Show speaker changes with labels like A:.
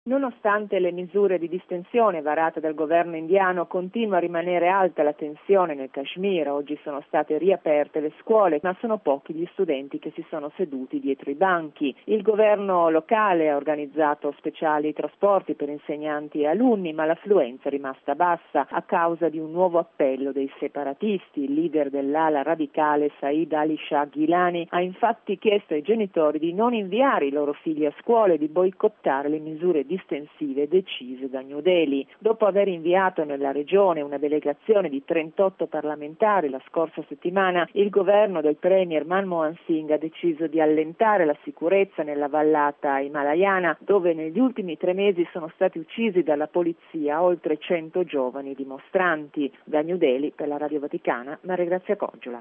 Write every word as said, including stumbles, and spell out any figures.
A: Nonostante le misure di distensione varate dal governo indiano, continua a rimanere alta la tensione nel Kashmir. Oggi sono state riaperte le scuole, ma sono pochi gli studenti che si sono seduti dietro i banchi. Il governo locale ha organizzato speciali trasporti per insegnanti e alunni, ma l'affluenza è rimasta bassa a causa di un nuovo appello dei separatisti. Il leader dell'ala radicale, Said Ali Shah Gilani, ha infatti chiesto ai genitori di non inviare i loro figli a scuola e di boicottare le misure distensive decise da New Delhi. Dopo aver inviato nella regione una delegazione di trentotto parlamentari la scorsa settimana, il governo del premier Manmohan Singh ha deciso di allentare la sicurezza nella vallata himalayana, dove negli ultimi tre mesi sono stati uccisi dalla polizia oltre cento giovani dimostranti. Da New Delhi, per la Radio Vaticana, Maria Grazia Coggiola.